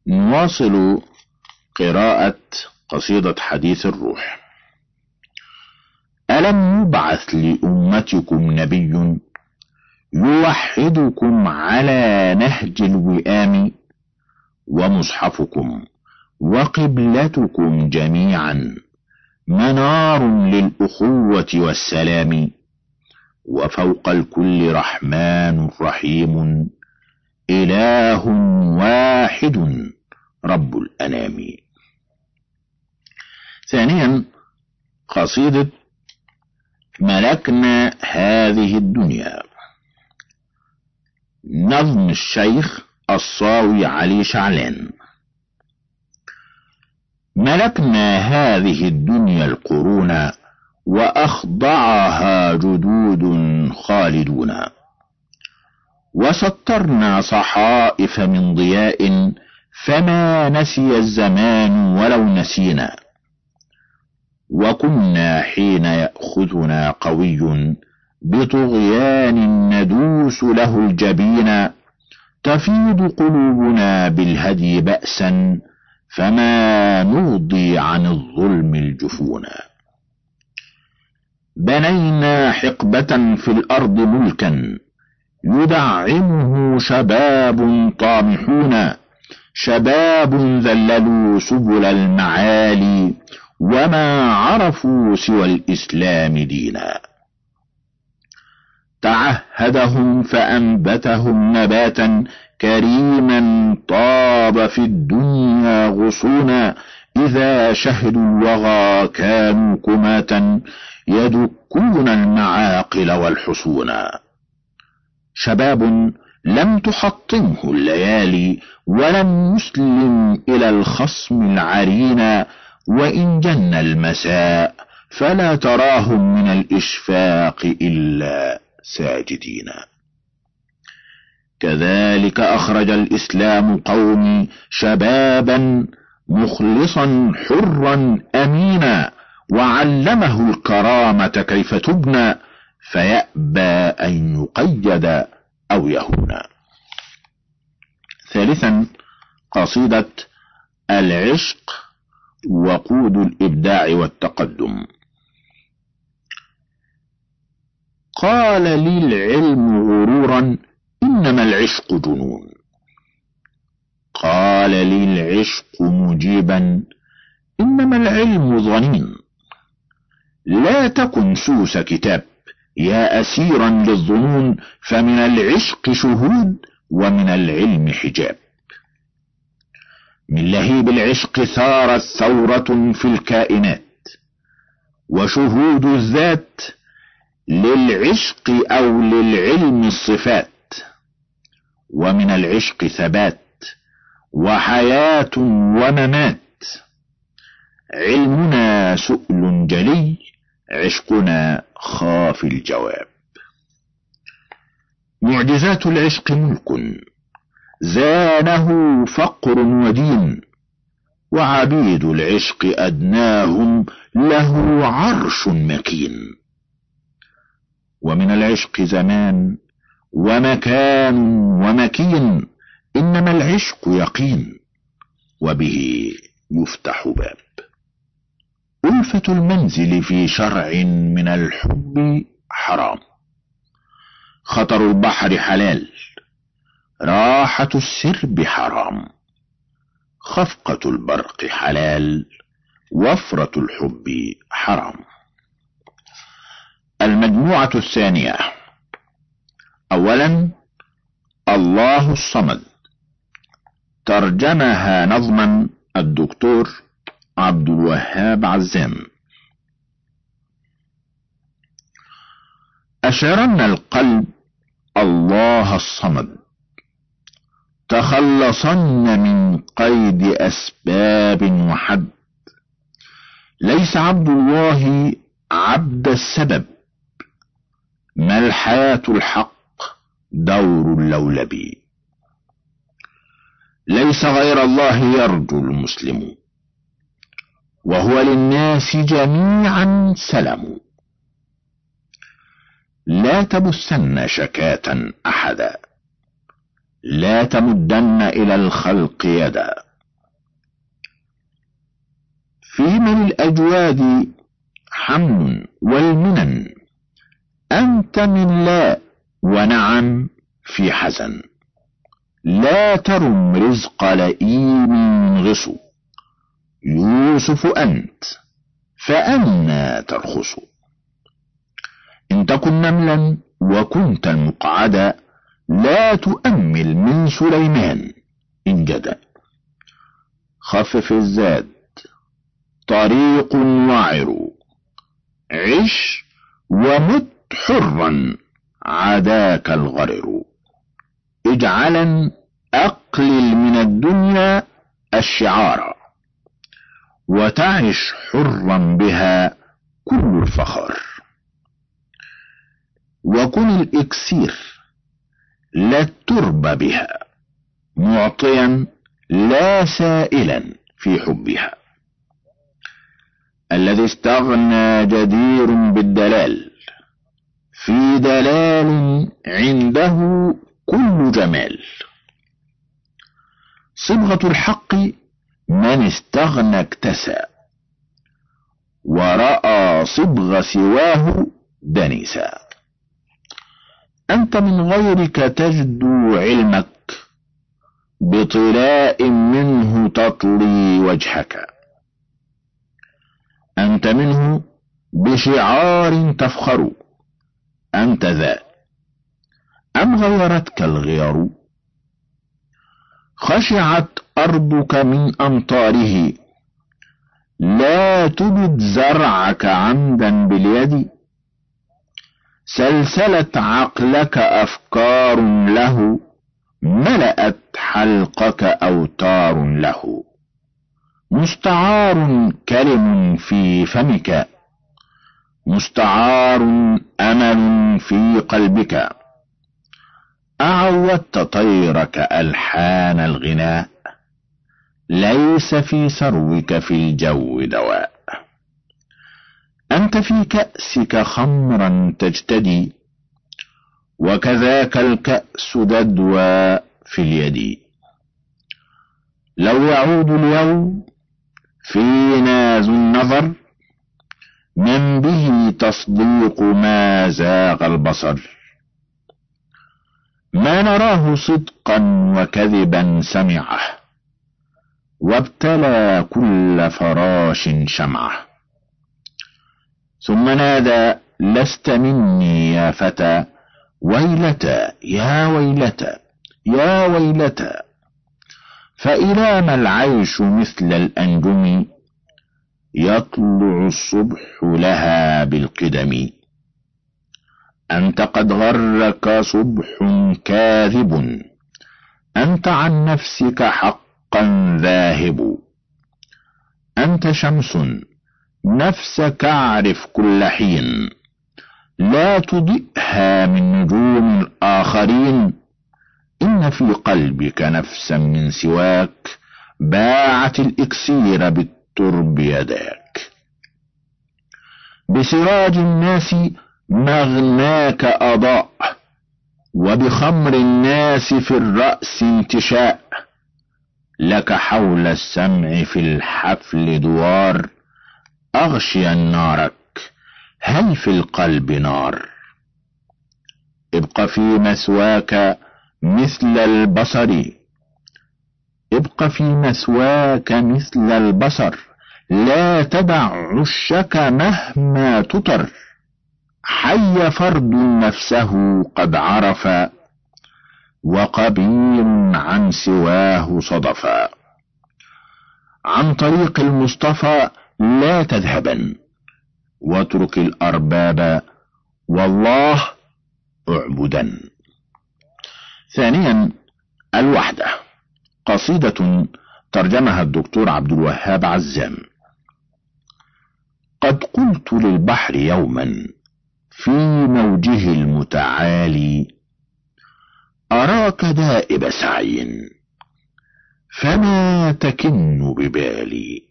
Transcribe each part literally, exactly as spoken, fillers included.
نواصل قراءة قصيدة حديث الروح. ألم يبعث لأمتكم نبي يوحدكم على نهج الوئام، ومصحفكم وقبلتكم جميعا منار للأخوة والسلام، وفوق الكل رحمن رحيم إله واحد رب الأنام. ثانيا قصيدة ملكنا هذه الدنيا، نظم الشيخ الصاوي علي شعلان. ملكنا هذه الدنيا القرون، وأخضعها جدود خالدون، وسطرنا صحائف من ضياء، فما نسي الزمان ولو نسينا، وكنا حين يأخذنا قوي بطغيان ندوس له الجبين، تفيض قلوبنا بالهدي بأسا، فما نرضي عن الظلم الجفونا. بنينا حقبة في الأرض ملكا يدعمه شباب طامحون، شباب ذللوا سبل المعالي، وما عرفوا سوى الإسلام دينا. تعهدهم فأنبتهم نباتا كريما، طاب في الدنيا غصونا، إذا شهدوا الوغى كانوا كماتا، يدكون المعاقل والحصونا. شباب لم تحطمه الليالي، ولم يسلم إلى الخصم العرينا، وإن جن المساء فلا تراهم من الإشفاق إلا ساجدين. كذلك أخرج الإسلام قومي شبابا مخلصا حرا أمينا، وعلمه الكرامة كيف تبنى، فيأبى أن يقيد أو يهونا. ثالثا قصيدة العشق وقود الإبداع والتقدم. قال لي العلم غرورا إنما العشق جنون، قال لي العشق مجيبا إنما العلم ظنين. لا تكن سوس كتاب يا أسيرا للظنون، فمن العشق شهود ومن العلم حجاب. من لهيب العشق ثارت ثورة في الكائنات، وشهود الذات للعشق أو للعلم الصفات، ومن العشق ثبات وحياة وممات. علمنا سؤل جلي، عشقنا خاف الجواب. معجزات العشق ملك زانه فقر ودين، وعبيد العشق أدناهم له عرش مكين. ومن العشق زمان ومكان ومكين، إنما العشق يقين وبه يفتح باب. ألفة المنزل في شرع من الحب حرام، خطر البحر حلال، راحة السرب حرام، خفقة البرق حلال، وفرة الحب حرام. المجموعة الثانية. أولا الله الصمد، ترجمها نظما الدكتور عبد الوهاب عزام. أشعرن القلب الله الصمد، تخلصن من قيد أسباب وحد. ليس عبد الله عبد السبب، ما الحياة الحق دور اللولب. ليس غير الله يرجو المسلم، وهو للناس جميعا سلم. لا تبثن شكاة أحدا، لا تمدن إلى الخلق يدا. في من الأجواد حمل والمنن، أنت من لا ونعم في حزن. لا ترم رزق لئيم غص، يوسف أنت فأنى ترخص. إن تكن نملا وكنت المقعدا، لا تؤمل من سليمان إن جدا. خفف الزاد طريق وعر، عش ومت حرا عداك الغرر. اجعلا أقلل من الدنيا الشعار، وتعش حرا بها كل الفخار. وكن الإكسير لا الترب بها، معطيا لا سائلا في حبها. الذي استغنى جدير بالدلال، في دلال عنده كل جمال. صبغة الحق من استغنى اكتسى، ورأى صبغ سواه دنسا. أنت من غيرك تجدو علمك، بطلاء منه تطلي وجهك. أنت منه بشعار تفخر، أنت ذا أم غيرتك الغير؟ خشعت أرضك من أمطاره، لا تبد زرعك عمدا باليد. سلسلت عقلك أفكار له، ملأت حلقك أوتار له. مستعار كلم في فمك، مستعار أمل في قلبك. أعودت طيرك ألحان الغناء، ليس في سروك في الجو دواء. أنت في كأسك خمرا تجتدي، وكذاك الكأس ددوى في اليد. لو يعود اليوم فينا ذو النظر، من به تصديق ما زاغ البصر. ما نراه صدقا وكذبا سمعه، وابتلى كل فراش شمعه. ثم نادى لست مني يا فتى، ويلتى يا ويلتى يا ويلتى. فإلى ما العيش مثل الأنجم، يطلع الصبح لها بالقدم. أنت قد غرك صبح كاذب، أنت عن نفسك حقا ذاهب. أنت شمس نفسك اعرف كل حين، لا تضئها من نجوم الآخرين. إن في قلبك نفسا من سواك، باعت الإكسير بالترب يداك. بسراج الناس مغناك أضاء، وبخمر الناس في الرأس انتشاء. لك حول السمع في الحفل دوار، أغشيا نارك هل في القلب نار. ابق في مسواك مثل البصر، ابق في مسواك مثل البصر. لا تدع عشك مهما تطر، حي فرد نفسه قد عرف، وقبيل عن سواه صدفا. عن طريق المصطفى لا تذهبا، واترك الأرباب والله اعبدا. ثانيا الوحدة، قصيدة ترجمها الدكتور عبد الوهاب عزام. قد قلت للبحر يوما في موجه المتعالي، أراك دائب سعي فما تكن ببالي.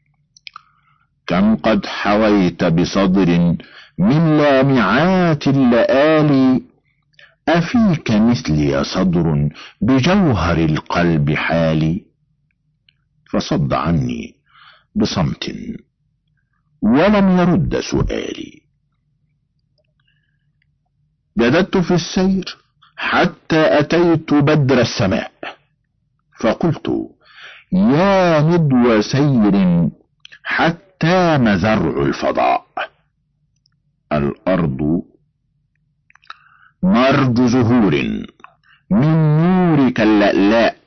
كم قد حويت بصدر من لامعات اللآلي، أفيك مثلي صدر بجوهر القلب حالي. فصد عني بصمت ولم يرد سؤالي. جددت في السير حتى أتيت بدر السماء، فقلت: يا ندو سير حتى مزرع الفضاء. الأرض مرج زهور من نورك اللألاء،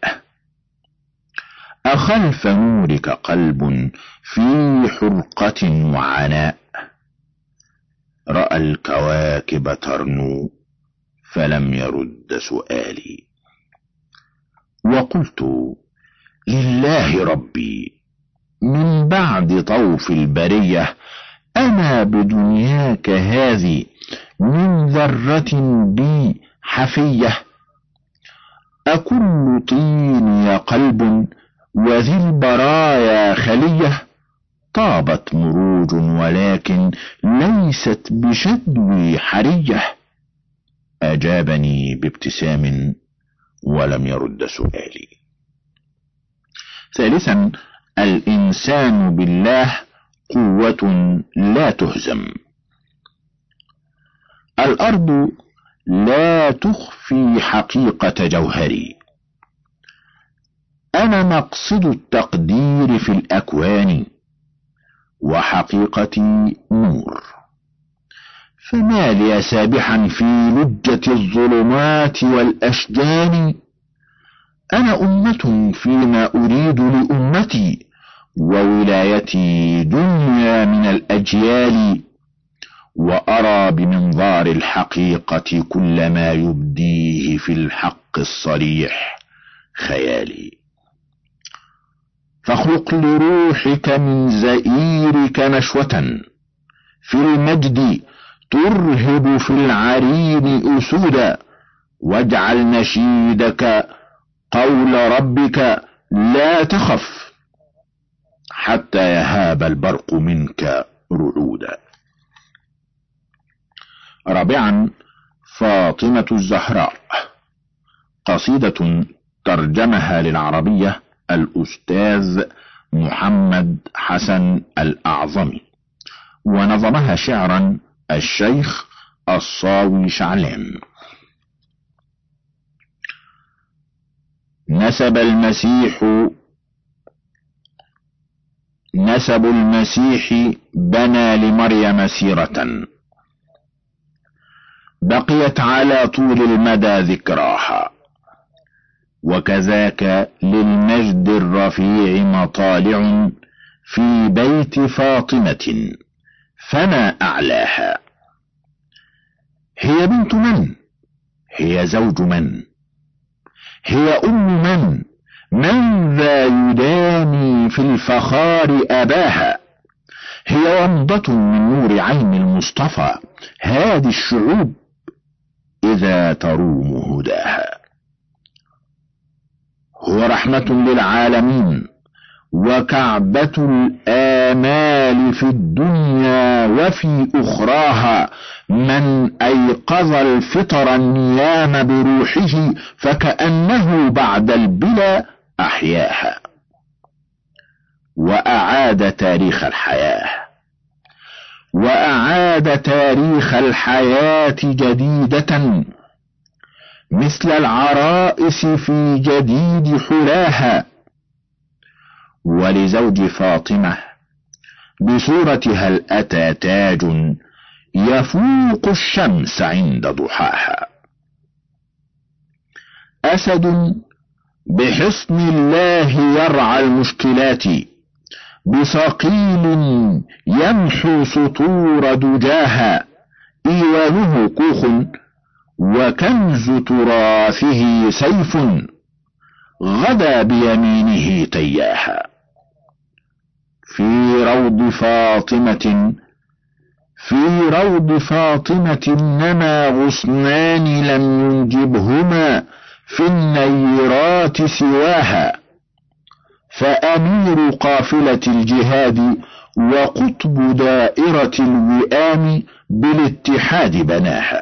أخلف نورك قلب في حرقة وعناء. رأى الكواكب ترنو فلم يرد سؤالي. وقلت: لله ربي، من بعد طوف البرية أنا بدنياك هذه من ذرة بي حفية. أكل طيني قلب وذي البرايا خلية. طابت مروج ولكن ليست بشدوي حرية. أجابني بابتسام ولم يرد سؤالي. ثالثا، الإنسان بالله قوة لا تهزم. الأرض لا تخفي حقيقة جوهري. أنا مقصد التقدير في الأكوان، وحقيقتي نور. فما لي سابحا في لجة الظلمات والأشجان. أنا أمة فيما أريد لأمتي، وولايتي دنيا من الأجيال. وأرى بمنظار الحقيقة كل ما يبديه في الحق الصريح خيالي. فاخلق لروحك من زئيرك نشوة في المجد ترهب في العرين أسودا. واجعل نشيدك قول ربك لا تخف حتى يهاب البرق منك رعودا. رابعا، فاطمة الزهراء، قصيدة ترجمها للعربية الأستاذ محمد حسن الأعظمي، ونظمها شعرا الشيخ الصاوي شعلان. نسب المسيح نسب المسيح بنى لمريم سيرة، بقيت على طول المدى ذكراها. وكذاك للمجد الرفيع مطالع في بيت فاطمة فما أعلاها. هي بنت من؟ هي زوج من؟ هي أم من؟ من ذا يداني في الفخار أباها؟ هي ومضة من نور عين المصطفى هادي الشعوب إذا تروم هداها. هو رحمة للعالمين وكعبة الآمال في الدنيا وفي أخراها. من أيقظ الفطر النيام بروحه فكأنه بعد البلا أحياها. وأعاد تاريخ الحياة وأعاد تاريخ الحياة جديدة مثل العرائس في جديد حلاها. ولزوج فاطمة بصورة هل أتى تاج يفوق الشمس عند ضحاها. أسد بحصن الله يرعى المشكلات، بصقيل يمحو سطور دجاها. إيوانه كوخ وكنز تراثه سيف، غدا بيمينه تياها. في روض فاطمة في روض فاطمة إنما غصنان لم ينجبهما في النيرات سواها. فأمير قافلة الجهاد وقطب دائرة الوئام بالاتحاد بناها.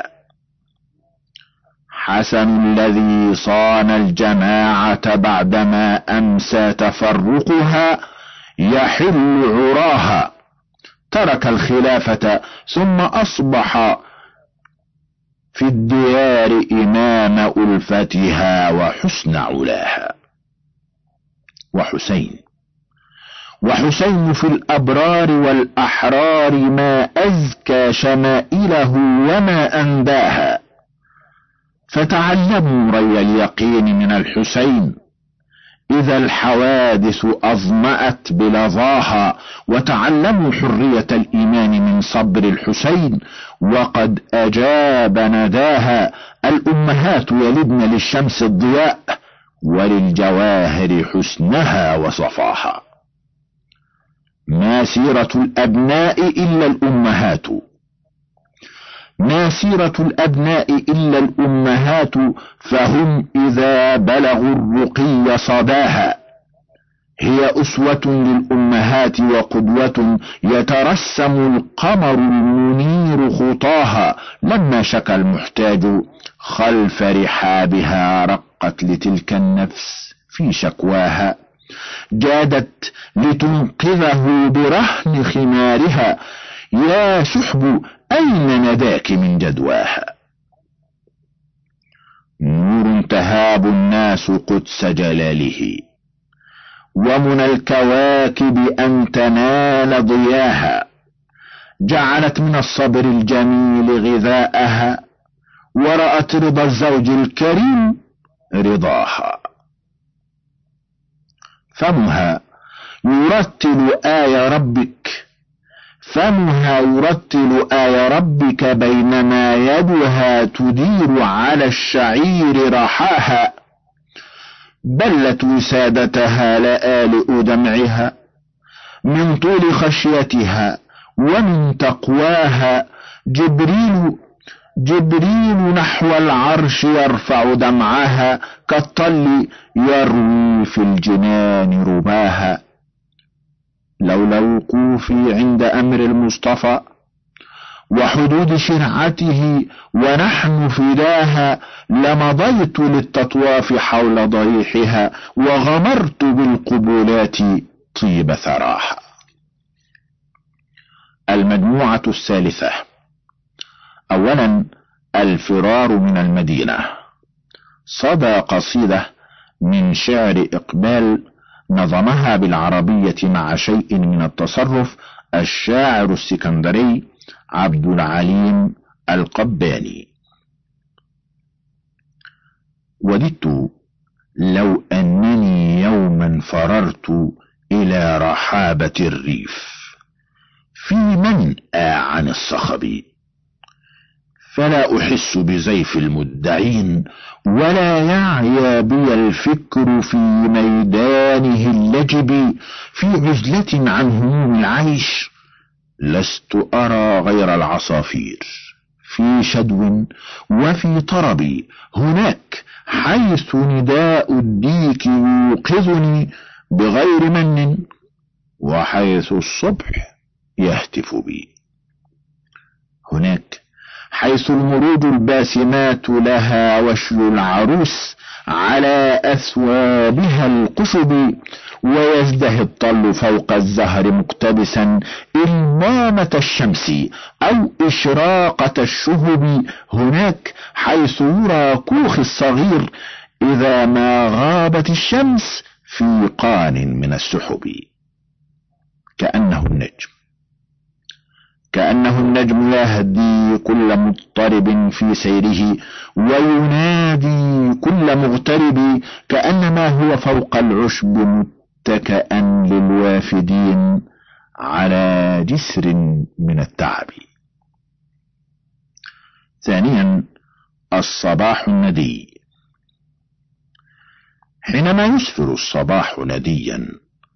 حسن الذي صان الجماعة بعدما أمسى تفرقها، يحل عراها. ترك الخلافة ثم أصبح في الديار إمام ألفتها وحسن علاها. وحسين وحسين في الأبرار والأحرار ما أزكى شمائله وما أنداها. فتعلموا ري اليقين من الحسين إذا الحوادث أظمأت بلظاها، وتعلموا حرية الإيمان من صبر الحسين وقد أجاب نداها. الأمهات يلدن للشمس الضياء وللجواهر حسنها وصفاها. ما سيرة الأبناء إلا الأمهات ما سيرة الأبناء إلا الأمهات فهم إذا بلغوا الرقي صداها. هي أسوة للأمهات وقدوة يترسم القمر المنير خطاها. لما شكى المحتاج خلف رحابها رقت لتلك النفس في شكواها. جادت لتنقذه برهن خمارها. يا سحب أين نداك من جدواها. نور تهاب الناس قدس جلاله ومن الكواكب أن تنال ضياها. جعلت من الصبر الجميل غذاءها ورأت رضا الزوج الكريم رضاها. فمها يرتل آي ربك فمها يرتل آي ربك بينما يدها تدير على الشعير رحاها. بلت وسادتها لآلئ دمعها من طول خشيتها ومن تقواها. جبريل جبريل نحو العرش يرفع دمعها كالطل يروي في الجنان رباها. لولا وقوفي عند أمر المصطفى وحدود شرعته ونحن فداها لمضيت للتطواف حول ضريحها وغمرت بالقبولات طيب ثراها. المجموعة الثالثة. أولا الفرار من المدينة. صدى قصيدة من شعر إقبال نظمها بالعربية مع شيء من التصرف الشاعر السكندري عبد العليم القباني. وددت لو أنني يوما فررت إلى رحابة الريف في منأى عن الصخب، فلا أحس بزيف المدعين ولا يعيا بي الفكر في ميدانه اللجب. في عزلة عن هموم العيش لست أرى غير العصافير في شدو وفي طرب. هناك حيث نداء الديك يوقظني بغير من وحيث الصبح يهتف بي. هناك حيث المروج الباسمات لها وشي العروس على أثوابها القشب، ويزدهي الطل فوق الزهر مقتبسا إلمامة الشمس أو إشراقة الشهب. هناك حيث يرى كوخ الصغير إذا ما غابت الشمس في قان من السحب. كأنه النجم كأنه النجم يهدي كل مضطرب في سيره وينادي كل مغترب. كأنما هو فوق العشب متكئا للوافدين على جسر من التعب. ثانيا الصباح الندي. حينما يسفر الصباح نديا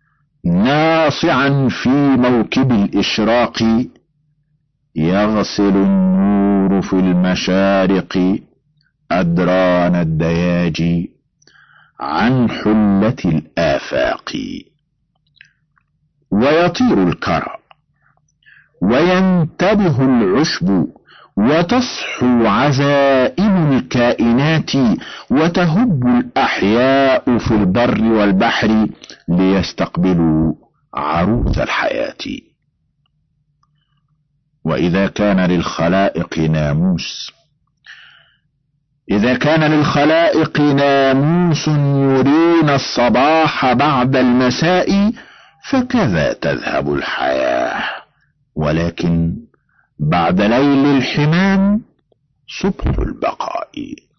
ناصعا في موكب الإشراق يغسل النور في المشارق أدران الدياجي عن حلة الآفاق، ويطير الكرى وينتبه العشب وتصحو عزائم الكائنات وتهب الأحياء في البر والبحر ليستقبلوا عروس الحياة. وإذا كان للخلائق ناموس إذا كان للخلائق ناموس يرين الصباح بعد المساء، فكذا تذهب الحياة، ولكن بعد ليل الحمام صبح البقاء.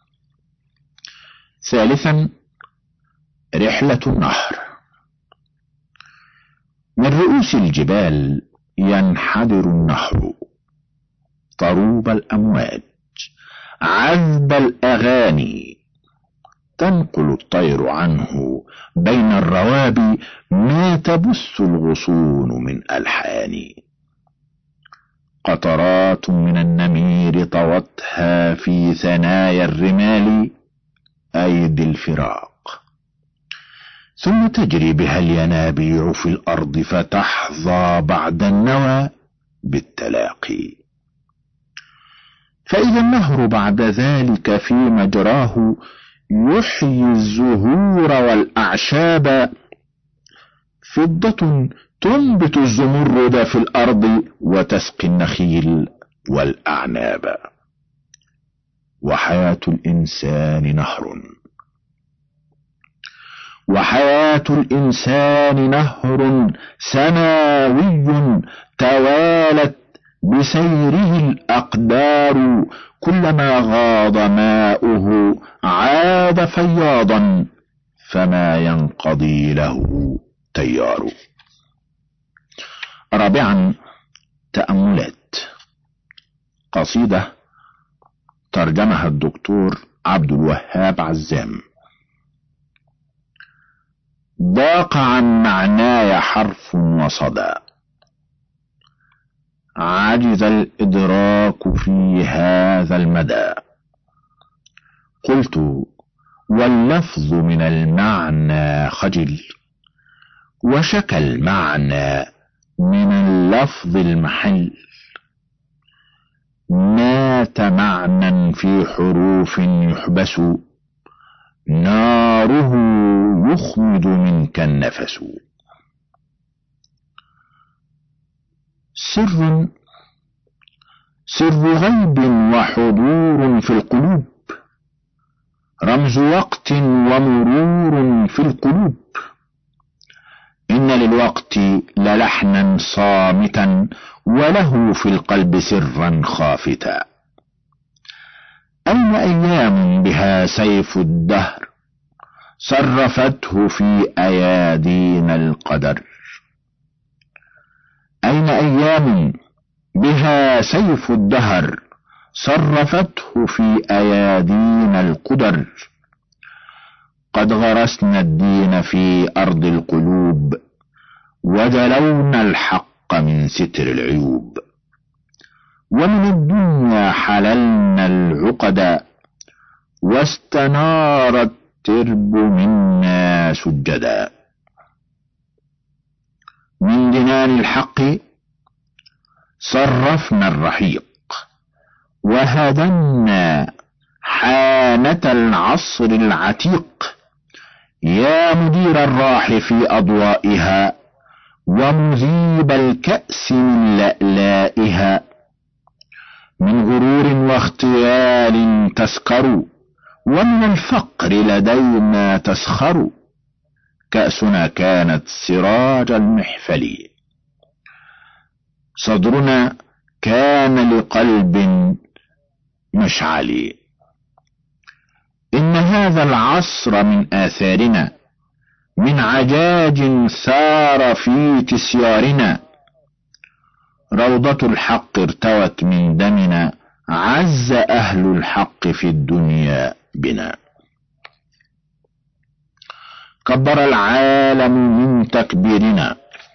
ثالثا، رحلة النهر. من رؤوس الجبال ينحدر النهر، طروب الأمواج، عذب الأغاني، تنقل الطير عنه بين الروابي ما تبث الغصون من ألحان. قطرات من النمير طوتها في ثنايا الرمال أيدي الفراق، ثم تجري بها الينابيع في الأرض فتحظى بعد النوى بالتلاقي. فإذا النهر بعد ذلك في مجراه يحيي الزهور والأعشاب، فضة تنبت الزمرد في الأرض وتسقي النخيل والأعناب. وحياة الإنسان نهر وحياة الإنسان نهر سماوي توالت بسيره الأقدار، كلما غاض ماؤه عاد فياضا، فما ينقضي له تيار. رابعا، تأملات. قصيدة ترجمها الدكتور عبد الوهاب عزام. ضاق عن معناي حرف وصدى، عجز الإدراك في هذا المدى. قلت واللفظ من المعنى خجل، وشكى المعنى من اللفظ المحل. مات معنى في حروف يحبس، ناره يخمد منك النفس. سر سر غيب وحضور في القلوب، رمز وقت ومرور في القلوب. إن للوقت للحنا صامتا، وله في القلب سرا خافتا. أين أيام بها سيف الدهر، صرفته في أيادين القدر. أين أيام بها سيف الدهر، صرفته في أيادين القدر. قد غرسنا الدين في أرض القلوب، وجلونا الحق من ستر العيوب. ومن الدنيا حللنا العقدا، واستنار الترب منا سجدا. من جنان الحق صرفنا الرحيق، وهدمنا حانة العصر العتيق. يا مدير الراح في أضوائها، ومذيب الكأس من لألائها. من غرور واختيال تسكر، ومن الفقر لدينا تسخر. كأسنا كانت سراج المحفل، صدرنا كان لقلب مشعل. إن هذا العصر من آثارنا، من عجاج سار في تسيارنا. روضة الحق ارتوت من دمنا، عز أهل الحق في الدنيا بنا. كبر العالم من تكبيرنا،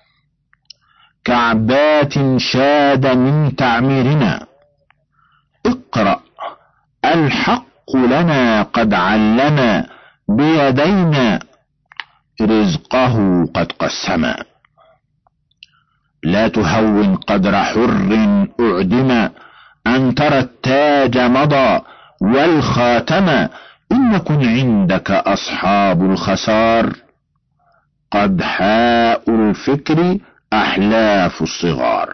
كعبات شاد من تعميرنا. اقرأ الحق لنا قد علم، بيدينا رزقه قد قسما. لا تهون قدر حر أعدم، أن ترى التاج مضى والخاتم. إن يكن عندك أصحاب الخسار، قد حاءوا الفكر أحلاف الصغار.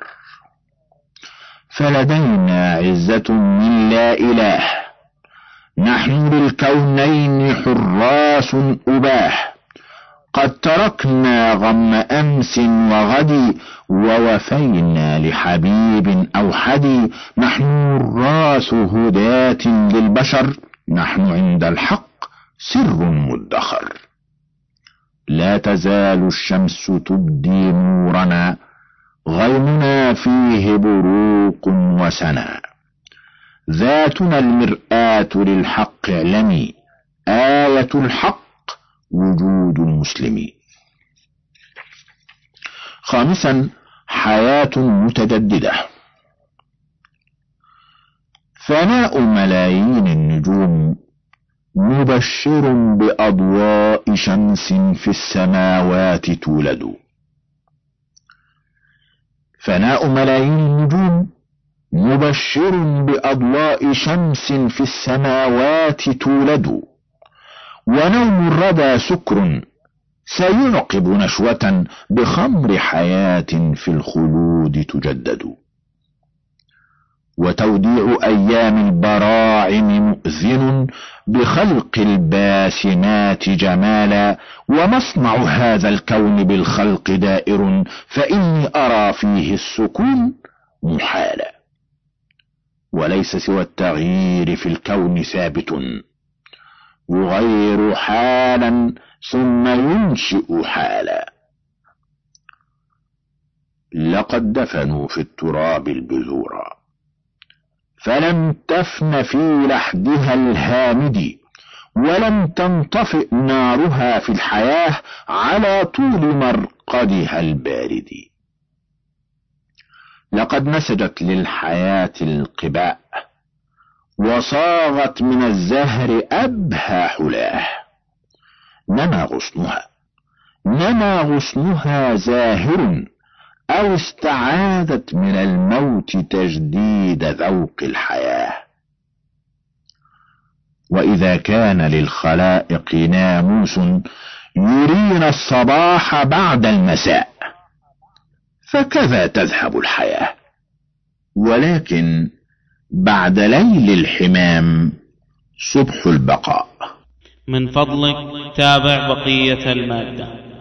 فلدينا عزة من لا إله، نحن للكونين حراس أباه، قد تركنا غم أمس وغد، ووفينا لحبيب أوحد. نحن الراس هداة للبشر، نحن عند الحق سر مدخر. لا تزال الشمس تبدي نورنا، غيمنا فيه بروق وسنا. ذاتنا المرآة للحق اعلمي، آية الحق وجود المسلم. خامسا، حياة متجددة. فناء ملايين النجوم مبشر بأضواء شمس في السماوات تولد. فناء ملايين النجوم مبشر بأضواء شمس في السماوات تولد. ونوم الردى سكر سيعقب نشوة، بخمر حياة في الخلود تجدد. وتوديع أيام البراعم مؤذن، بخلق الباسمات جمالا. ومصنع هذا الكون بالخلق دائر، فإني أرى فيه السكون محالا. وليس سوى التغيير في الكون ثابت، يغير حالا ثم ينشئ حالا. لقد دفنوا في التراب البذورا، فلم تفن في لحدها الهامد، ولم تنطفئ نارها في الحياة على طول مرقدها البارد. لقد نسجت للحياة القباء، وصاغت من الزهر أبهى حلاه. نما غصنها نما غصنها زاهر، أو استعاذت من الموت تجديد ذوق الحياة. وإذا كان للخلائق ناموس يرينا الصباح بعد المساء، فكذا تذهب الحياة، ولكن بعد ليل الحمام صبح البقاء. من فضلك تابع بقية المادة.